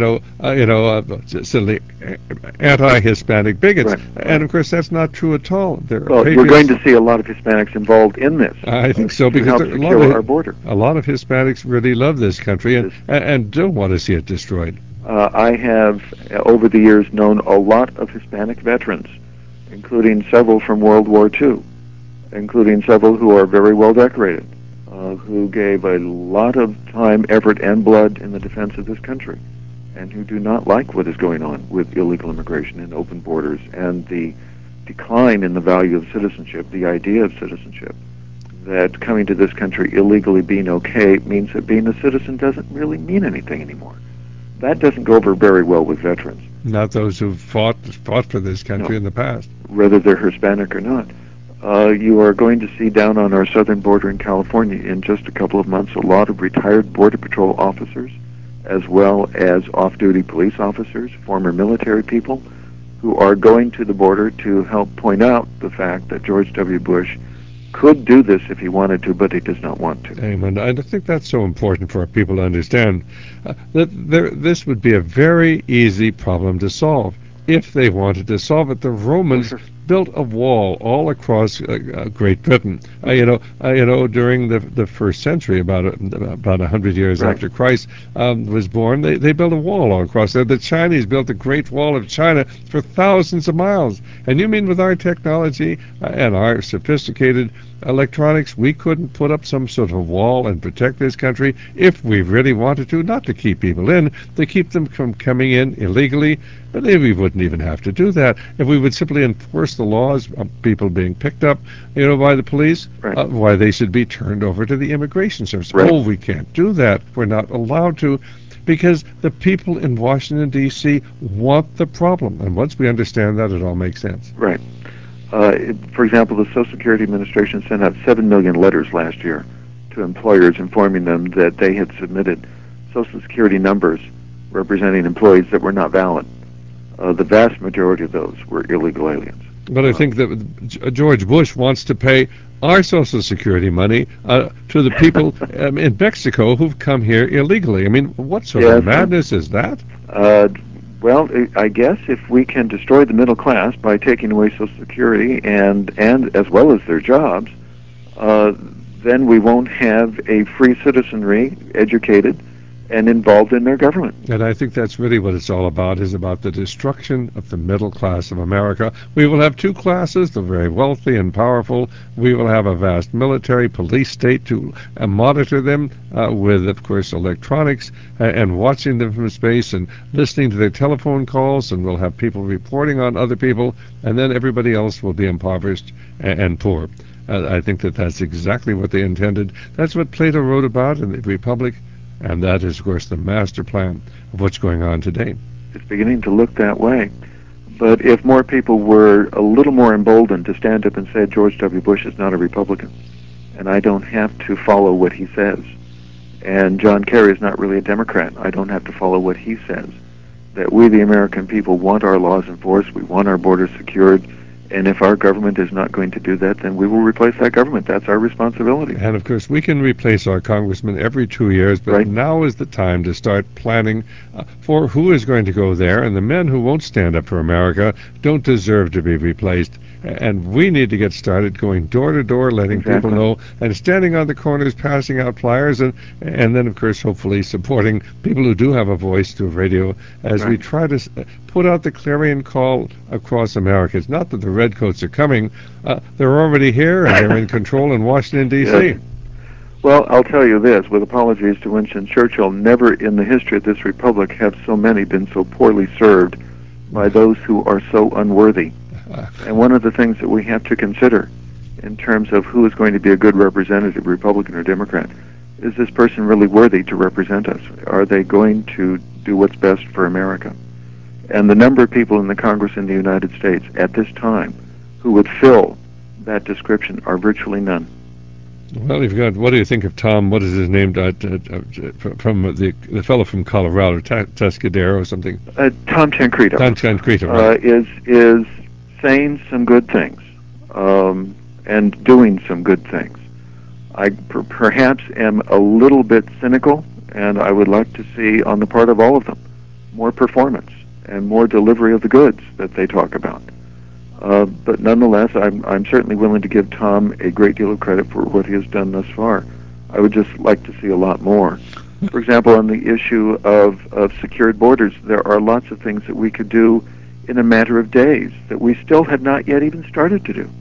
simply anti-Hispanic bigots. Right. And of course, that's not true at all. Well, you're going to see a lot of Hispanics involved in this. I think so, because help secure our border. A lot of Hispanics really love this country and don't want to see it destroyed. I have, over the years, known a lot of Hispanic veterans, including several from World War II, including several who are very well decorated, who gave a lot of time, effort, and blood in the defense of this country, and who do not like what is going on with illegal immigration and open borders and the decline in the value of citizenship, the idea of citizenship, that coming to this country illegally being okay means that being a citizen doesn't really mean anything anymore. That doesn't go over very well with veterans. Not those who fought for this country in the past. Whether they're Hispanic or not. You are going to see down on our southern border in California in just a couple of months a lot of retired Border Patrol officers, as well as off-duty police officers, former military people, who are going to the border to help point out the fact that George W. Bush could do this if he wanted to, but he does not want to. Amen. I think that's so important for our people to understand that this would be a very easy problem to solve if they wanted to solve it. The Romans built a wall all across Great Britain. During the first century, about 100 years after Christ was born, they built a wall all across there. The Chinese built the Great Wall of China for thousands of miles. And you mean with our technology and our sophisticated electronics, we couldn't put up some sort of wall and protect this country if we really wanted to, not to keep people in, to keep them from coming in illegally. But we wouldn't even have to do that if we would simply enforce the laws of people being picked up, by the police. Right. Why they should be turned over to the Immigration Service. Right. Oh, we can't do that. We're not allowed to, because the people in Washington, D.C. want the problem. And once we understand that, it all makes sense. Right. For example, the Social Security Administration sent out 7 million letters last year to employers informing them that they had submitted Social Security numbers representing employees that were not valid. The vast majority of those were illegal aliens. But I think that George Bush wants to pay our Social Security money to the people in Mexico who've come here illegally. I mean, what sort of madness is that? Well, I guess if we can destroy the middle class by taking away Social Security and as well as their jobs, then we won't have a free citizenry, educated, and involved in their government. And I think that's really what it's all about, is about the destruction of the middle class of America. We will have two classes, the very wealthy and powerful. We will have a vast military police state to monitor them with, of course, electronics and watching them from space and listening to their telephone calls, and we'll have people reporting on other people, and then everybody else will be impoverished and poor. I think that's exactly what they intended. That's what Plato wrote about in the Republic. And that is, of course, the master plan of what's going on today. It's beginning to look that way. But if more people were a little more emboldened to stand up and say George W. Bush is not a Republican, and I don't have to follow what he says, and John Kerry is not really a Democrat, I don't have to follow what he says, that we, the American people, want our laws enforced, we want our borders secured, and if our government is not going to do that, then we will replace that government. That's our responsibility. And, of course, we can replace our congressman every 2 years, but now is the time to start planning for who is going to go there, and the men who won't stand up for America don't deserve to be replaced. And we need to get started going door to door, letting people know, and standing on the corners, passing out flyers, and then, of course, hopefully supporting people who do have a voice through radio as we try to put out the clarion call across America. It's not that the redcoats are coming. They're already here, and they're in control in Washington, D.C. Yes. Well, I'll tell you this, with apologies to Winston Churchill, never in the history of this republic have so many been so poorly served by those who are so unworthy. And one of the things that we have to consider in terms of who is going to be a good representative, Republican or Democrat, is this person really worthy to represent us? Are they going to do what's best for America? And the number of people in the Congress in the United States at this time who would fill that description are virtually none. Well, you've got, what do you think of Tom, what is his name, from the fellow from Colorado, Tuscadero or something? Tom Tancredo. Tom Tancredo, right. Is saying some good things and doing some good things. I perhaps am a little bit cynical, and I would like to see on the part of all of them more performance and more delivery of the goods that they talk about. But nonetheless, I'm certainly willing to give Tom a great deal of credit for what he has done thus far. I would just like to see a lot more. For example, on the issue of secured borders, there are lots of things that we could do in a matter of days that we still have not yet even started to do.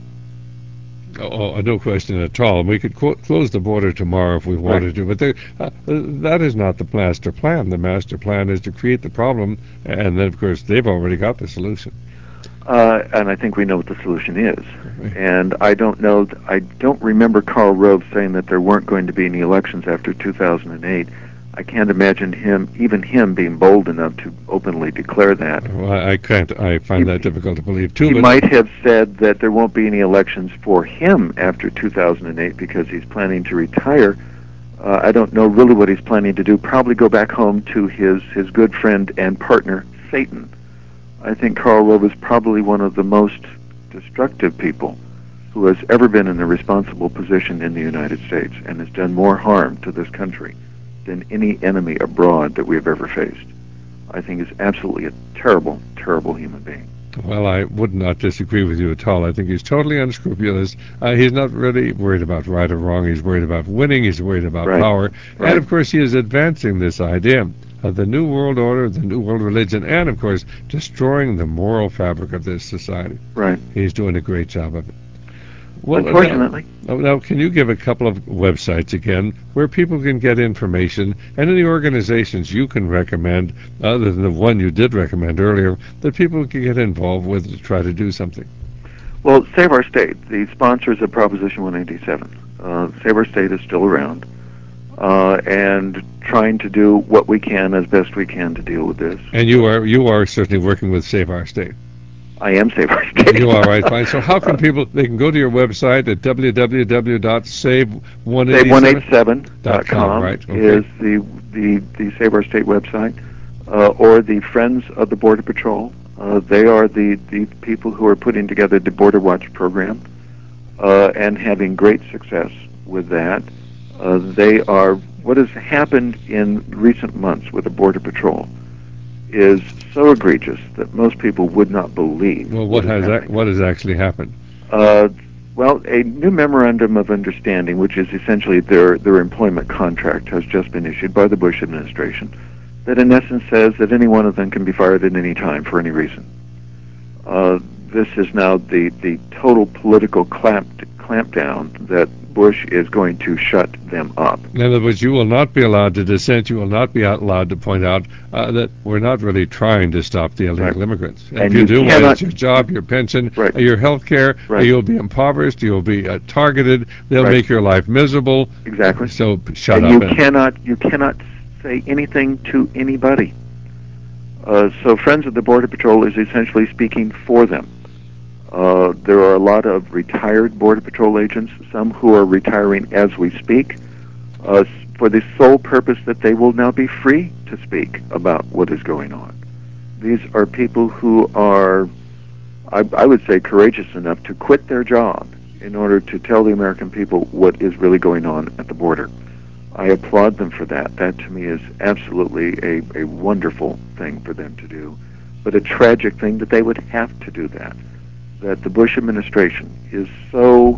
Oh, no question at all. We could close the border tomorrow if we wanted to, but that is not the master plan. The master plan is to create the problem, and then, of course, they've already got the solution. And I think we know what the solution is. And I don't remember Karl Rove saying that there weren't going to be any elections after 2008. I can't imagine even him being bold enough to openly declare that. Well, I can't. I find that difficult to believe too. He might have said that there won't be any elections for him after 2008 because he's planning to retire. I don't know really what he's planning to do. Probably go back home to his good friend and partner, Satan. I think Karl Rove is probably one of the most destructive people who has ever been in a responsible position in the United States and has done more harm to this country than any enemy abroad that we have ever faced. I think he's absolutely a terrible, terrible human being. Well, I would not disagree with you at all. I think he's totally unscrupulous. He's not really worried about right or wrong. He's worried about winning. He's worried about power. Right. And, of course, he is advancing this idea of the New World Order, the New World Religion, and, of course, destroying the moral fabric of this society. Right. He's doing a great job of it. Well, unfortunately. Now, can you give a couple of websites again where people can get information and any organizations you can recommend, other than the one you did recommend earlier, that people can get involved with to try to do something? Well, Save Our State, the sponsors of Proposition 187. Save Our State is still around and trying to do what we can as best we can to deal with this. And you are certainly working with Save Our State. I am Save Our State. You are, right, fine. So how can people, they can go to your website at www.save187.com, right? Okay. Is the Save Our State website, or the Friends of the Border Patrol. They are the people who are putting together the Border Watch program and having great success with that. They are, what has happened in recent months with the Border Patrol is so egregious that most people would not believe. Well, what has actually happened? Well, a new memorandum of understanding, which is essentially their employment contract, has just been issued by the Bush administration, that in essence says that any one of them can be fired at any time for any reason. This is now the total political clampdown that Bush is going to shut them up. In other words, you will not be allowed to dissent. You will not be allowed to point out that we're not really trying to stop the illegal immigrants. And if you do, it's your job, your pension, your health care. You'll be impoverished. You'll be targeted. They'll make your life miserable. Exactly. So shut up. You cannot say anything to anybody. So Friends of the Border Patrol is essentially speaking for them. There are a lot of retired Border Patrol agents, some who are retiring as we speak, for the sole purpose that they will now be free to speak about what is going on. These are people who are, I would say, courageous enough to quit their job in order to tell the American people what is really going on at the border. I applaud them for that. That, to me, is absolutely a wonderful thing for them to do, but a tragic thing that they would have to do that. That the Bush administration is so,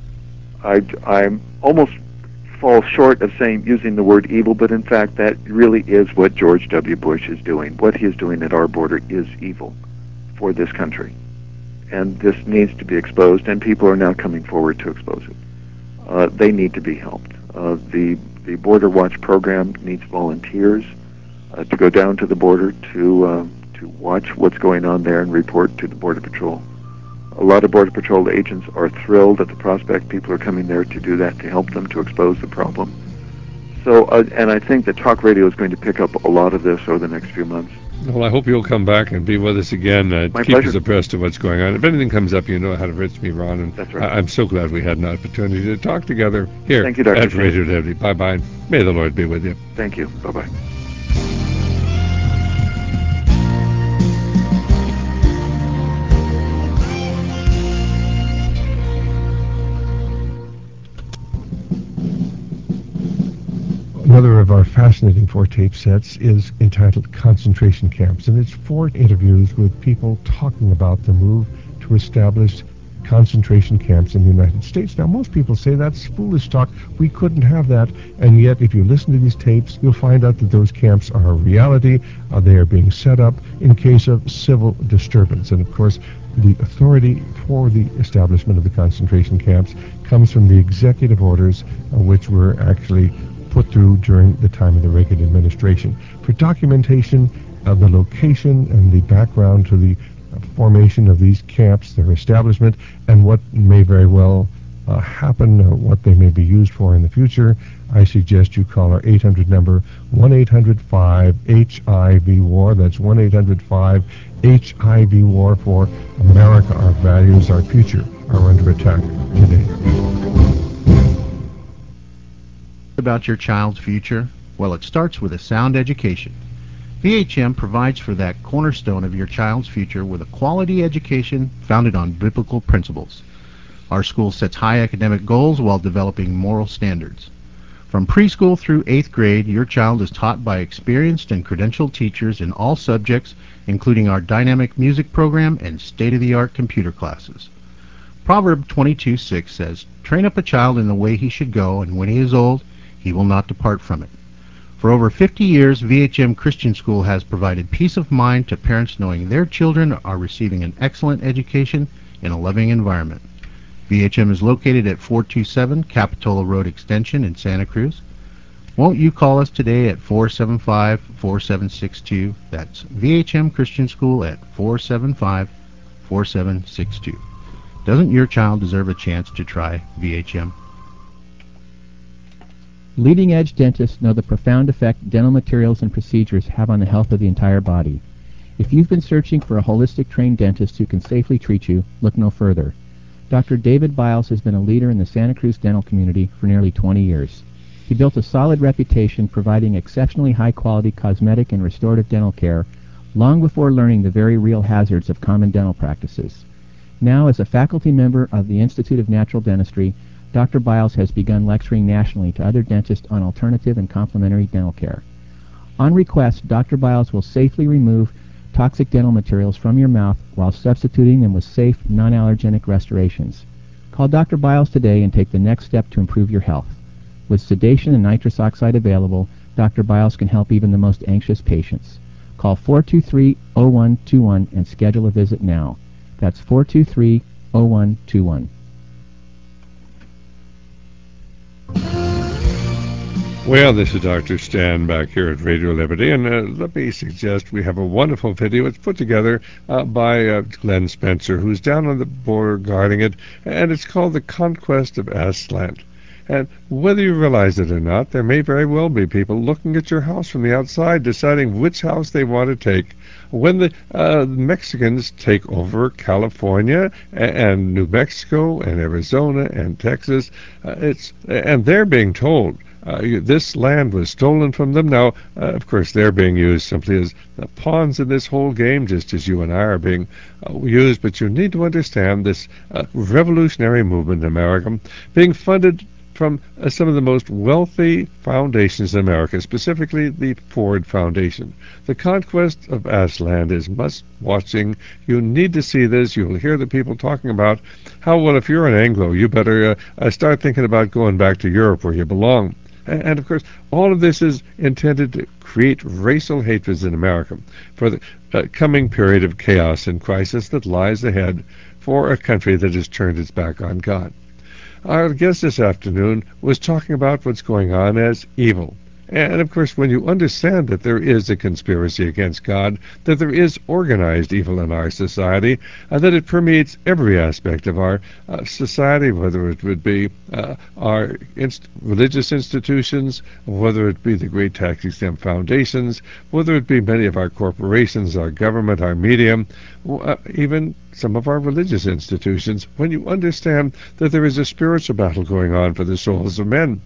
I almost fall short of using the word evil, but in fact that really is what George W. Bush is doing. What he is doing at our border is evil for this country. And this needs to be exposed, and people are now coming forward to expose it. They need to be helped. The Border Watch program needs volunteers to go down to the border to watch what's going on there and report to the Border Patrol. A lot of Border Patrol agents are thrilled at the prospect people are coming there to do that, to help them, to expose the problem. So, and I think that talk radio is going to pick up a lot of this over the next few months. Well, I hope you'll come back and be with us again. My keep pleasure. us abreast of what's going on. If anything comes up, you know how to reach me, Ron. And That's right. I'm so glad we had an opportunity to talk together here Thank you, Dr. at Singh. Radio Liberty. Bye-bye. May the Lord be with you. Thank you. Bye-bye. Another of our fascinating 4 tape sets is entitled Concentration Camps, and it's 4 interviews with people talking about the move to establish concentration camps in the United States. Now, most people say that's foolish talk. We couldn't have that. And yet, if you listen to these tapes, you'll find out that those camps are a reality. They are being set up in case of civil disturbance. And, of course, the authority for the establishment of the concentration camps comes from the executive orders, which were actually put through during the time of the Reagan administration. For documentation of the location and the background to the formation of these camps, their establishment, and what may very well happen, what they may be used for in the future, I suggest you call our 800 number, 1-800-5-HIV-WAR. That's 1-800-5-HIV-WAR for America. Our values, our future are under attack today. About your child's future? Well, it starts with a sound education. VHM provides for that cornerstone of your child's future with a quality education founded on biblical principles. Our school sets high academic goals while developing moral standards. From preschool through 8th grade, your child is taught by experienced and credentialed teachers in all subjects, including our dynamic music program and state-of-the-art computer classes. Proverb 22:6 says, "Train up a child in the way he should go, and when he is old, he will not depart from it." For over 50 years, VHM Christian School has provided peace of mind to parents knowing their children are receiving an excellent education in a loving environment. VHM is located at 427 Capitola Road Extension in Santa Cruz. Won't you call us today at 475-4762? That's VHM Christian School at 475-4762. Doesn't your child deserve a chance to try VHM? Leading-edge dentists know the profound effect dental materials and procedures have on the health of the entire body. If you've been searching for a holistic trained dentist who can safely treat you, look no further. Dr. David Biles has been a leader in the Santa Cruz dental community for nearly 20 years. He built a solid reputation providing exceptionally high-quality cosmetic and restorative dental care long before learning the very real hazards of common dental practices. Now, as a faculty member of the Institute of Natural Dentistry, Dr. Biles has begun lecturing nationally to other dentists on alternative and complementary dental care. On request, Dr. Biles will safely remove toxic dental materials from your mouth while substituting them with safe, non-allergenic restorations. Call Dr. Biles today and take the next step to improve your health. With sedation and nitrous oxide available, Dr. Biles can help even the most anxious patients. Call 423-0121 and schedule a visit now. That's 423-0121. Well, this is Dr. Stan back here at Radio Liberty, and let me suggest we have a wonderful video. It's put together by Glenn Spencer, who's down on the border guarding it, and it's called The Conquest of Aztlan. And whether you realize it or not, there may very well be people looking at your house from the outside, deciding which house they want to take. When the Mexicans take over California and New Mexico and Arizona and Texas, and they're being told this land was stolen from them. Now, of course, they're being used simply as the pawns in this whole game, just as you and I are being used. But you need to understand this revolutionary movement in America being funded from some of the most wealthy foundations in America, specifically the Ford Foundation. The Conquest of Aztlan is must-watching. You need to see this. You'll hear the people talking about how, well, if you're an Anglo, you better start thinking about going back to Europe where you belong. And, of course, all of this is intended to create racial hatreds in America for the coming period of chaos and crisis that lies ahead for a country that has turned its back on God. our guest this afternoon was talking about what's going on as evil. And, of course, when you understand that there is a conspiracy against God, that there is organized evil in our society, that it permeates every aspect of our society, whether it would be our religious institutions, whether it be the great tax-exempt foundations, whether it be many of our corporations, our government, our media, even some of our religious institutions, when you understand that there is a spiritual battle going on for the souls of men.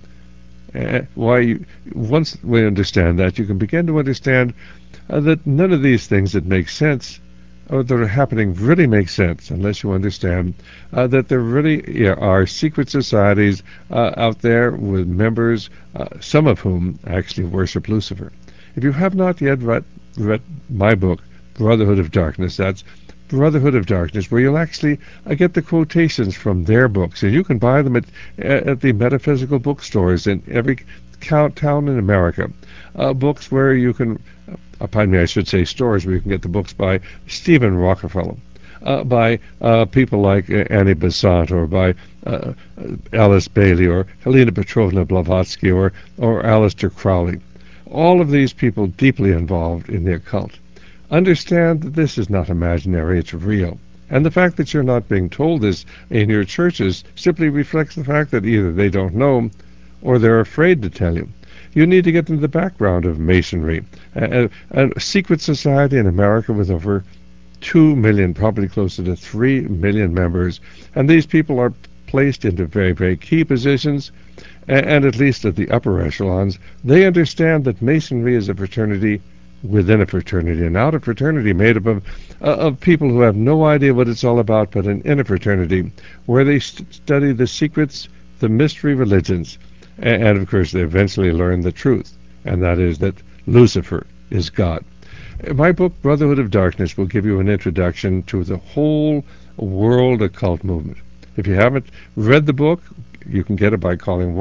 Once we understand that, you can begin to understand that none of these things that make sense or that are happening really make sense unless you understand that there really are secret societies out there with members, some of whom actually worship Lucifer. If you have not yet read my book, Brotherhood of Darkness, that's Brotherhood of Darkness, where you'll actually get the quotations from their books, and you can buy them at the metaphysical bookstores in every town in America. Books where you can, pardon me, I should say stores where you can get the books by Stephen Rockefeller, by people like Annie Besant, or by Alice Bailey, or Helena Petrovna Blavatsky, or Aleister Crowley. All of these people deeply involved in the occult. Understand that this is not imaginary, it's real. And the fact that you're not being told this in your churches simply reflects the fact that either they don't know or they're afraid to tell you. You need to get into the background of Masonry, a secret society in America with over 2 million, probably closer to 3 million members. And these people are placed into very, very key positions, and at least at the upper echelons. They understand that Masonry is a fraternity within a fraternity, and out of fraternity made up of people who have no idea what it's all about, but in a fraternity where they study the secrets, the mystery religions, and of course they eventually learn the truth, and that is that Lucifer is God. My book, Brotherhood of Darkness, will give you an introduction to the whole world occult movement. If you haven't read the book, you can get it by calling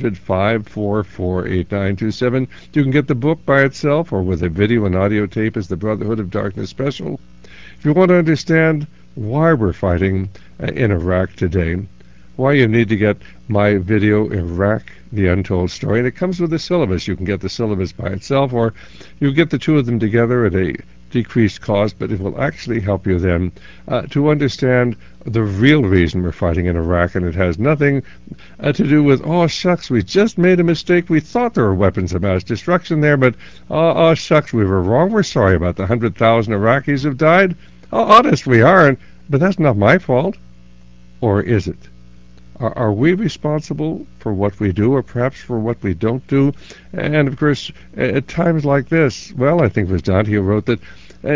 1-800-544-8927. You can get the book by itself or with a video and audio tape as the Brotherhood of Darkness special. If you want to understand why we're fighting in Iraq today, why you need to get my video, Iraq, The Untold Story, and it comes with a syllabus. You can get the syllabus by itself, or you get the two of them together at a decreased cost, but it will actually help you then to understand the real reason we're fighting in Iraq, and it has nothing to do with, oh shucks, we just made a mistake, we thought there were weapons of mass destruction there, but oh shucks, we were wrong, we're sorry about the 100,000 Iraqis who've died. Oh, honest, we aren't, but that's not my fault. Or is it? Are we responsible for what we do, or perhaps for what we don't do? And, of course, at times like this, well, I think it was Dante who wrote that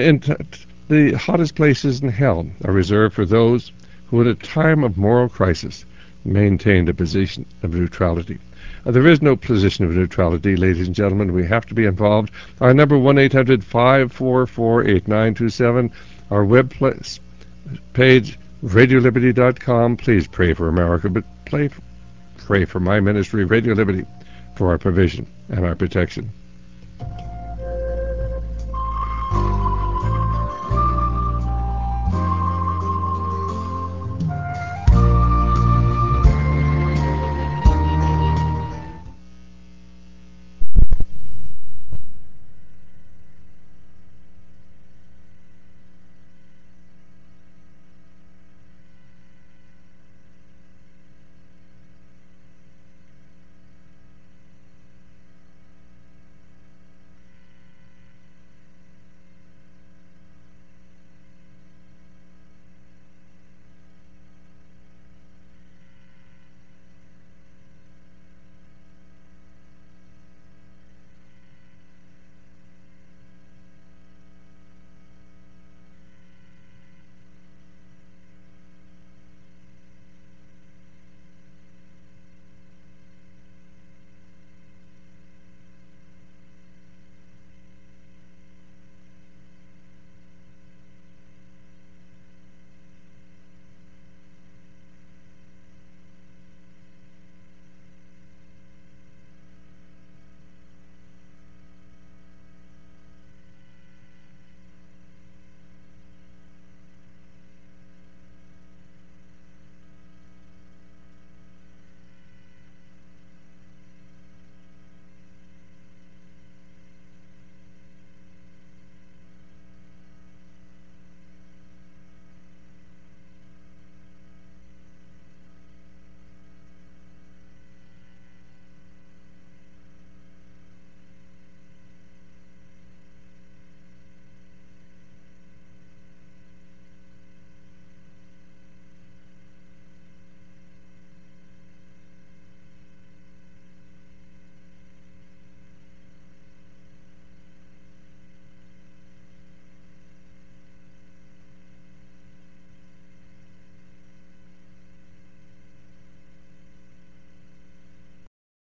the hottest places in hell are reserved for those who, at a time of moral crisis, maintained a position of neutrality. There is no position of neutrality, ladies and gentlemen. We have to be involved. Our number, 1-800-544-8927. Our web page, RadioLiberty.com. Please pray for America, but pray for my ministry, Radio Liberty, for our provision and our protection.